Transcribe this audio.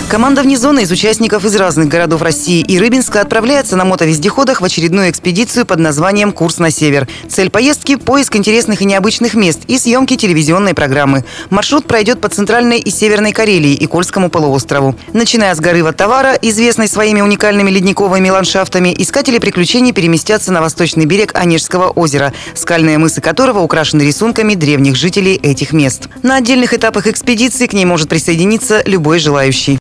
Команда «Вне зоны» из участников из разных городов России и Рыбинска отправляется на мотовездеходах в очередную экспедицию под названием «Курс на север». Цель поездки – поиск интересных и необычных мест и съемки телевизионной программы. Маршрут пройдет по Центральной и Северной Карелии и Кольскому полуострову. Начиная с горы Ваттавара, известной своими уникальными ледниковыми ландшафтами, искатели приключений переместятся на восточный берег Онежского озера, скальные мысы которого украшены рисунками древних жителей этих мест. На отдельных этапах экспедиции к ней может присоединиться любой желающий.